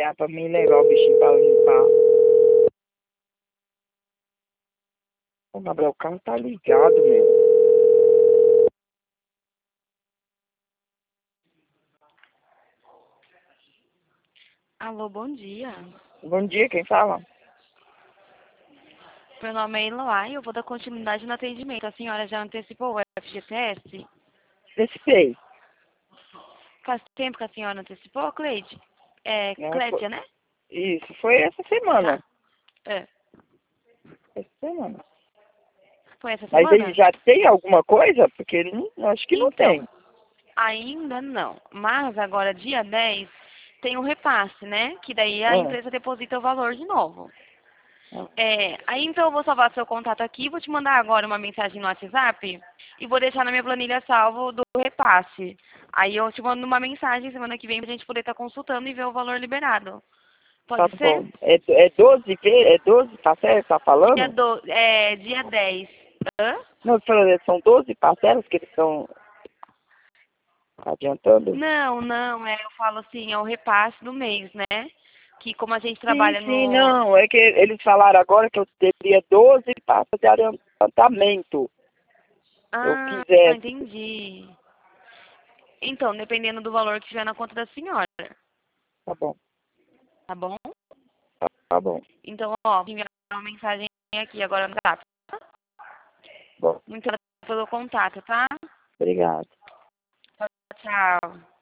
trabalhar pra mim levar o bichinho pra limpar. Ô, Gabriel, o carro tá ligado, meu. Alô, bom dia. Bom dia, quem fala? Meu nome é Eloá e eu vou dar continuidade no atendimento. A senhora já antecipou o FGTS? Antecipei. Faz tempo que a senhora antecipou, Cleide? É, Né? Clédia, né? Isso, foi essa semana. Tá. É. Essa semana. Foi essa Mas ele semana? já tem alguma coisa? Porque ele acho que não Então, tem. ainda não. Mas agora, dia 10, tem o repasse, né? Que daí a Ah, empresa deposita o valor de novo. ah, Aí então eu vou salvar seu contato aqui, vou te mandar agora uma mensagem no WhatsApp e vou deixar na minha planilha salvo do repasse. Aí eu te mando uma mensagem semana que vem pra gente poder estar consultando e ver o valor liberado. tá Pode ser? bom. É 12, é 12 parcelas que tá falando? Dia 10. Hã? Não, são 12 parcelas que eles estão adiantando? Não, não, eu falo assim, é o repasse do mês, né? Que como a gente Sim, trabalha sim, no. não. É que eles falaram agora que eu teria 12 pastas de adiantamento. Se eu Ah, quisesse. entendi. Então, dependendo do valor que tiver na conta da senhora, Tá bom, tá bom? tá bom. Então, ó, vou enviar uma mensagem aqui agora no WhatsApp. Bom, Muito obrigada pelo contato, tá? obrigado. Tchau.